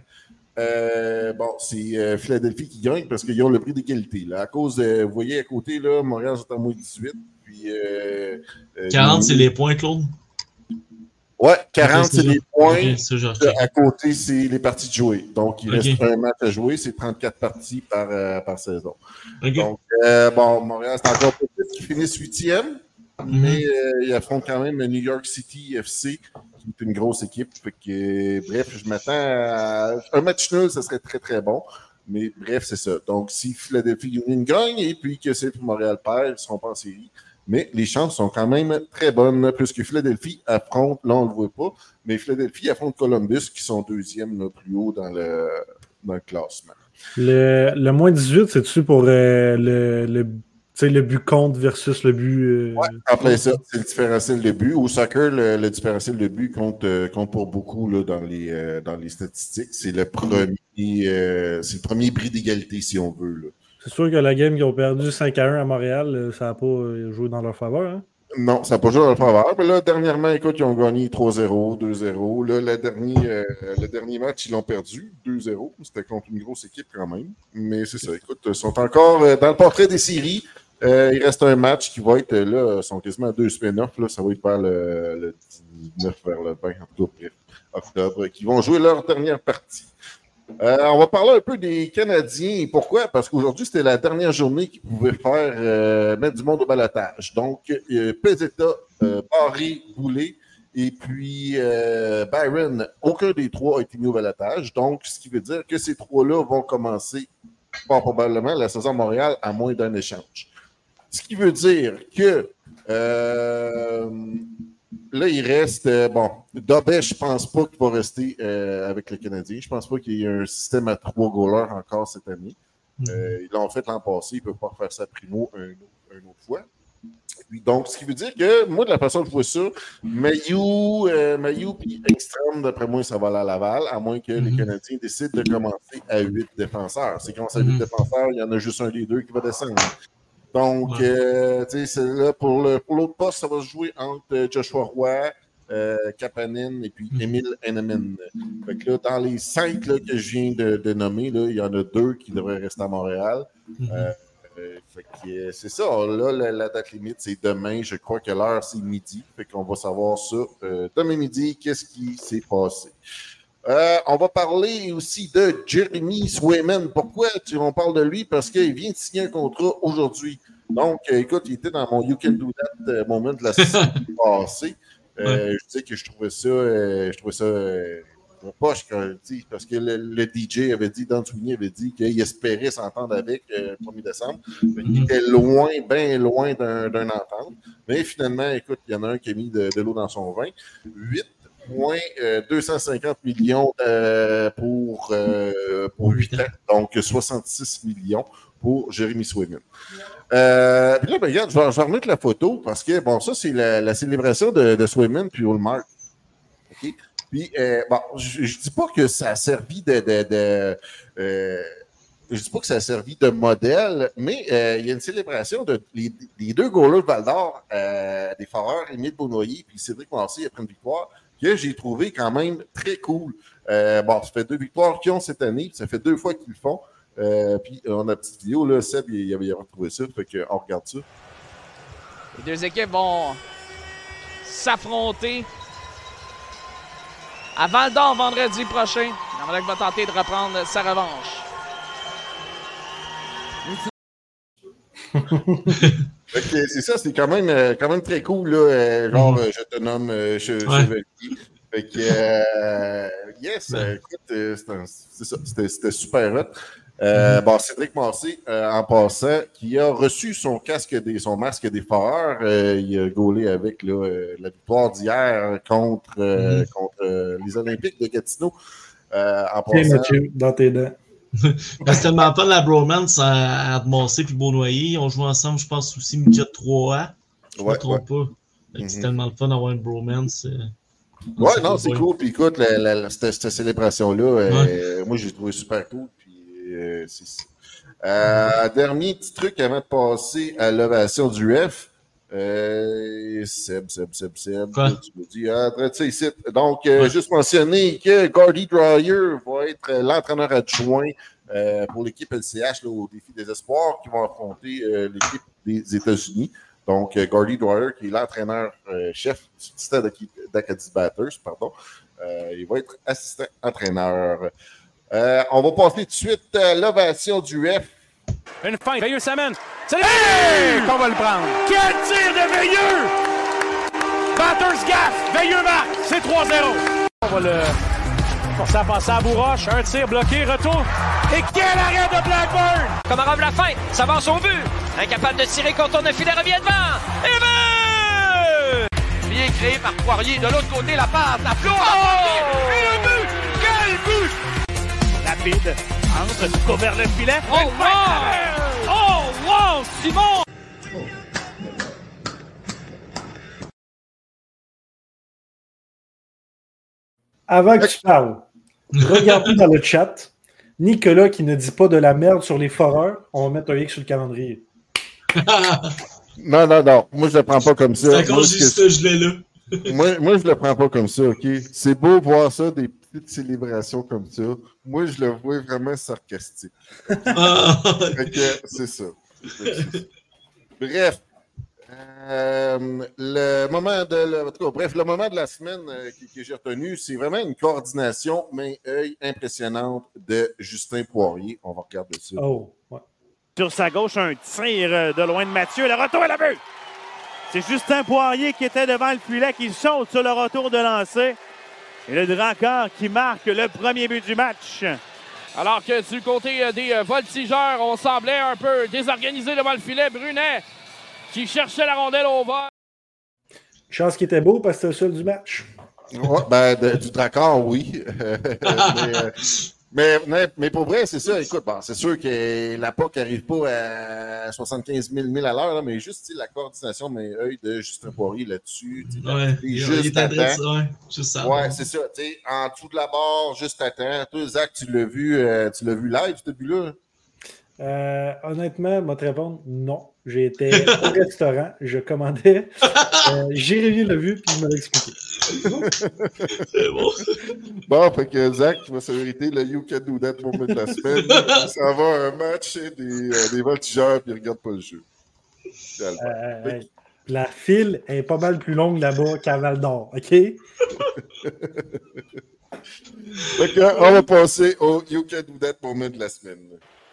c'est Philadelphie qui gagne parce qu'ils ont le prix d'égalité. Là, à cause de, vous voyez à côté, là, Montréal est en moins 18. Puis, 40, c'est les points, Claude? Ouais, 40, c'est les points. Okay, à côté, c'est les parties de jouer. Donc, il reste un match à jouer. C'est 34 parties par saison. Donc, Montréal, c'est encore peut-être qu'ils finissent 8e, mais ils affrontent quand même New York City FC, qui est une grosse équipe. Fait que, bref, je m'attends à un match nul, ça serait très, très bon. Mais bref, c'est ça. Donc, si Philadelphie Union gagne et puis que c'est Montréal perd, ils ne seront pas en série. Mais les chances sont quand même très bonnes, puisque Philadelphie affronte, là on ne le voit pas, mais Philadelphie affronte Columbus, qui sont deuxième là, plus haut dans le classement. Le moins 18, c'est-tu pour le but contre versus le but... Oui, en plein ça, c'est le différentiel de but. Au soccer, le différentiel de but compte pour beaucoup là, dans les statistiques. C'est le premier prix d'égalité, si on veut. Là. C'est sûr que la game qu'ils ont perdu 5-1 à Montréal, ça n'a pas joué dans leur faveur, hein? Non, ça n'a pas joué dans leur faveur. Mais là, dernièrement, écoute, ils ont gagné 3-0, 2-0. Là, le dernier match, ils l'ont perdu, 2-0. C'était contre une grosse équipe quand même. Mais c'est ça, écoute, ils sont encore dans le portrait des séries. Il reste un match qui va être, là, ils sont quasiment à 2 semaines off. Là, ça va être vers le 19, vers le 20, octobre, qui vont jouer leur dernière partie. On va parler un peu des Canadiens. Pourquoi? Parce qu'aujourd'hui, c'était la dernière journée qu'ils pouvaient faire mettre du monde au balotage. Donc, Pezzetta, Barré, Boulet et puis Byron, aucun des trois a été mis au balotage. Donc, ce qui veut dire que ces trois-là vont commencer, fort probablement, la saison à Montréal à moins d'un échange. Ce qui veut dire que là, il reste, Dobet, je ne pense pas qu'il va rester avec le Canadien. Je ne pense pas qu'il y ait un système à 3 goalers encore cette année. Ils l'ont fait l'an passé. Ils ne peuvent pas refaire ça primo une autre fois. Puis, donc, ce qui veut dire que, moi, de la façon que je vois ça, Mailloux puis Ekstrom, d'après moi, ça va aller à Laval, à moins que les Canadiens décident de commencer à 8 défenseurs. C'est quand c'est à 8 défenseurs, il y en a juste un des deux qui va descendre. Donc, c'est là, pour l'autre poste, ça va se jouer entre Joshua Roy, Kapanen et puis Émile Henneman. Fait que là, dans les 5 là, que je viens de nommer, là, il y en a 2 qui devraient rester à Montréal. Fait que c'est ça. Là, la date limite, c'est demain. Je crois que l'heure, c'est midi. Fait qu'on va savoir ça demain midi, qu'est-ce qui s'est passé. On va parler aussi de Jeremy Swayman. Pourquoi on parle de lui? Parce qu'il vient de signer un contrat aujourd'hui. Donc, écoute, il était dans mon You Can Do That moment de la saison passée. Je disais que je trouvais ça poche parce que le DJ avait dit, Dan Sweeney avait dit qu'il espérait s'entendre avec le 1er décembre. Il était loin, bien loin d'un entente. Mais finalement, écoute, il y en a un qui a mis de l'eau dans son vin. 250 millions pour 8 ans, donc 66 millions pour Jeremy Swayman. Puis là, regarde, je vais remettre la photo parce que, bon, ça, c'est la célébration de Swayman puis Hallmark. OK? Puis, je ne dis pas que ça a servi je dis pas que ça a servi de modèle, mais il y a une célébration des 2 goalers de Val-d'Or, des Foreurs, Émile Beaunoyer puis Cédric Massé après une victoire, que j'ai trouvé quand même très cool. Ça fait 2 victoires qu'ils ont cette année, ça fait 2 fois qu'ils le font. Puis on a une petite vidéo, là, Seb, il avait retrouvé ça, fait qu'on regarde ça. Les 2 équipes vont s'affronter à Val-d'Or vendredi prochain. L'Amalek va tenter de reprendre sa revanche. Okay, c'est ça, c'est quand même très cool, là, je te nomme Chevalier. Fait que, yes, écoute, c'est ça, c'était super hot. Bon, Cédric Massé, en passant, qui a reçu son masque des foreurs. Il a gaulé avec la victoire d'hier contre les Olympiques de Gatineau. En passant, Mathieu, dans tes dents. C'est tellement pas de la bromance entre Massé et Beaunoyer. Ils ont joué ensemble, je pense, aussi Midget 3A. Je ne me trompe pas. C'est tellement le fun d'avoir une bromance. Ouais, non, c'est cool. Puis écoute, cette célébration-là, moi, j'ai trouvé super cool. C'est ça. Dernier petit truc avant de passer à l'ovation du F. Seb, quoi? Tu me dis, traite ça ici. Donc, juste mentionner que Gordy Dreyer va être l'entraîneur adjoint pour l'équipe LCH au défi des espoirs qui vont affronter l'équipe des États-Unis. Donc, Gordy Dreyer, qui est l'entraîneur-chef du Titan d'Acadie Batters, pardon, il va être assistant entraîneur. On va passer tout de suite à l'ovation du F. Une feinte, Veilleux s'amène. C'est qu'on va le prendre. Quel tir de Veilleux! Batters gaffe, Veilleux marque, c'est 3-0. On va le forcer à passer à Bourroche. Un tir bloqué, retour. Et quel arrêt de Blackburn! Komarov la feinte, ça va son but. Incapable de tirer, contourne le filet, revient devant. Et but! Bien créé par Poirier. De l'autre côté, la passe, la flotte. Oh! Et le but! Quel but! Rapide, entre, vers le filet. Oh, wow! Oh, wow! Simon! Avant que tu parles, regardez dans le chat. Nicolas qui ne dit pas de la merde sur les foreurs, on va mettre un X sur le calendrier. Non. Moi, je le prends pas comme ça. C'est à cause de ce gelé-là. moi, je le prends pas comme ça, OK? C'est beau voir ça, des petites célébrations comme ça. Moi, je le vois vraiment sarcastique. Fait que c'est ça. Bref. Le moment de la semaine que j'ai retenu, c'est vraiment une coordination main-œil impressionnante de Justin Poirier. On va regarder ça. Oh, ouais. Sur sa gauche, un tir de loin de Mathieu. Le retour à la but! C'est Justin Poirier qui était devant le filet, qui saute sur le retour de lancer. Et le Drakkar qui marque le premier but du match. Alors que du côté des voltigeurs, on semblait un peu désorganisé devant le filet. Brunet qui cherchait la rondelle au bas. Chance qu'il était beau parce que c'était le seul du match. Ouais, du Drakkar, oui. mais pour vrai, c'est ça. Écoute, c'est sûr que la POC n'arrive pas à 75 000 à l'heure, mais juste la coordination main-œil de Justin Poirier là-dessus. Juste à temps. Ouais, c'est ça. En dessous de la barre, juste à temps. Toi, Zach, tu l'as vu live, ce but-là? Honnêtement, moi te répondre, non. J'ai été au restaurant, je commandais. Jérémy l'a vu, puis il m'a expliqué. C'est bon. Bon, fait que Zach va se mériter le You Can Do That moment de la semaine. Ça va un match des voltigeurs, puis il regarde pas le jeu. La file est pas mal plus longue là-bas qu'à Val-d'Or, OK? Fait que, on va passer au You Can Do That moment de la semaine.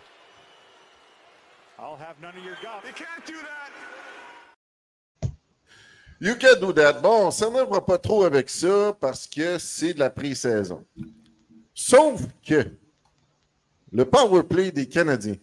I'll have none of your golf. You can't do that. You Can Do That. Bon, on s'en va pas trop avec ça parce que c'est de la pré-saison. Sauf que le power play des Canadiens.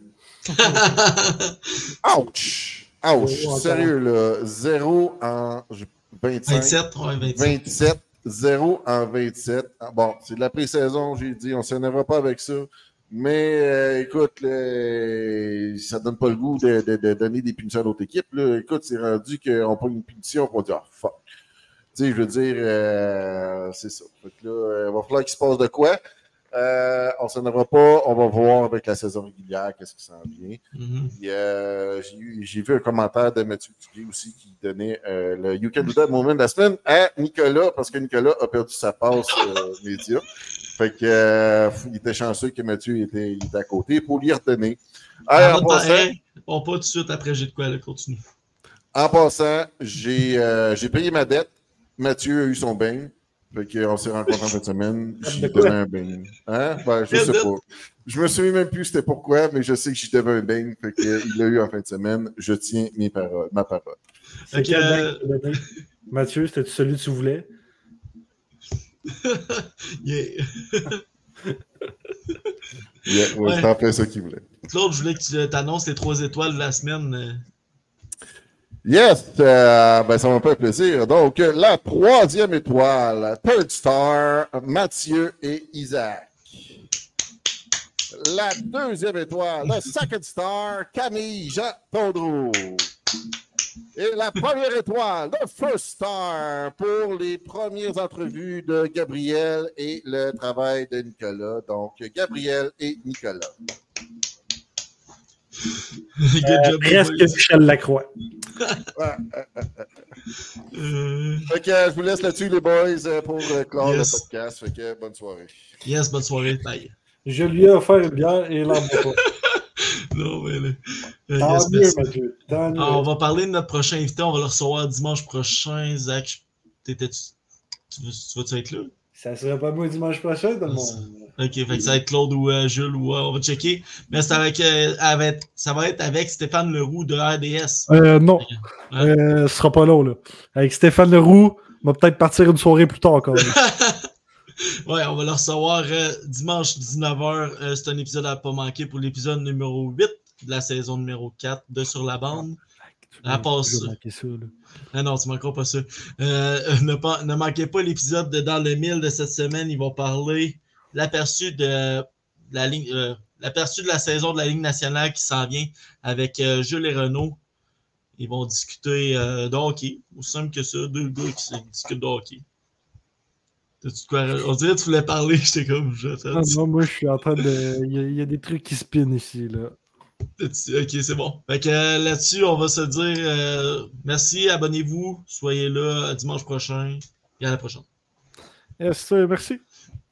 Ouch! Sérieux, là. 0 en 25. 27. 0 en 27. Bon, c'est de la pré-saison, j'ai dit. On s'en va pas avec ça. Mais écoute, ça donne pas le goût de donner des punitions à l'autre équipe. Là. Écoute, c'est rendu qu'on prend une punition et on dit « fuck ». Tu sais, je veux dire, c'est ça. Fait que là, il va falloir qu'il se passe de quoi. On s'en va pas. On va voir avec la saison régulière qu'est-ce qui s'en vient. J'ai vu un commentaire de Mathieu Duguay aussi qui donnait le You Can Do That moment de la semaine à Nicolas parce que Nicolas a perdu sa passe média. Fait que il était chanceux que Mathieu était à côté pour lui redonner. On pas tout de suite après j'ai de quoi aller continue. En passant, j'ai payé ma dette. Mathieu a eu son bain. Fait qu'on s'est rencontrés en fin de semaine. J'ai donné un bain. Hein? Ben, je sais pas. Je me souviens même plus c'était pourquoi, mais je sais que j'y devais un bain. Fait qu'il l'a eu en fin de semaine. Je tiens ma parole. C'est Mathieu, c'était celui que tu voulais? Yeah, ouais, c'est en plein ça qu'il voulait. Claude, je voulais que tu t'annonces les 3 étoiles de la semaine. Yes, ben ça m'a fait plaisir. Donc, la 3e étoile, Third Star, Mathieu et Isaac. La 2e étoile, le Second Star, Camille, Jean Tondreau. Et la 1re étoile, le First Star, pour les premières entrevues de Gabriel et le travail de Nicolas. Donc, Gabriel et Nicolas. Presque Michel Lacroix. Fait que je vous laisse là-dessus, les boys, pour clore le podcast. Fait que bonne soirée. Yes, bonne soirée. Bye. Je lui ai offert une bière et il l'en boit pas. Non, mais Tant mieux, Mathieu. On va parler de notre prochain invité. On va le recevoir dimanche prochain. Zach, tu vas-tu être là? Ça serait pas moi dimanche prochain, tout le monde. Ok, fait que ça va être Claude ou Jules ou on va checker. Mais c'est ça va être avec Stéphane Leroux de RDS. Non. Ce sera pas long, là. Avec Stéphane Leroux, on va peut-être partir une soirée plus tard encore. Ouais, on va le recevoir dimanche 19h. C'est un épisode à ne pas manquer pour l'épisode numéro 8 de la saison numéro 4 de Sur la bande. Ah non, tu ne manqueras pas ça. Ne manquez pas l'épisode de Dans le Mille de cette semaine. Ils vont parler de l'aperçu de la saison de la Ligue nationale qui s'en vient avec Jules et Renaud. Ils vont discuter de hockey. Aussi simple que ça, 2 gars qui discutent de hockey. On dirait que tu voulais parler, j'étais comme... Non, moi, je suis en train de... Il y a des trucs qui spinent ici, là. Ok, c'est bon. Fait que là-dessus, on va se dire merci, abonnez-vous, soyez là dimanche prochain et à la prochaine. Yes, merci.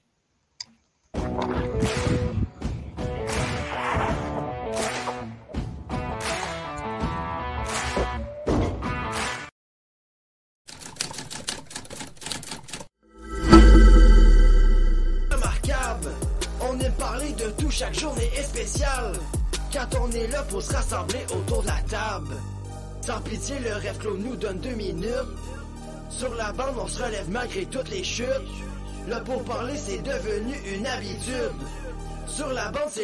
Remarquable, on aime parler de tout, chaque journée est spéciale. Quand on est là pour se rassembler autour de la table. Sans pitié, le rêve Claude nous donne 2 minutes. Sur la bande, on se relève malgré toutes les chutes. Le pourparler, c'est devenu une habitude. Sur la bande, c'est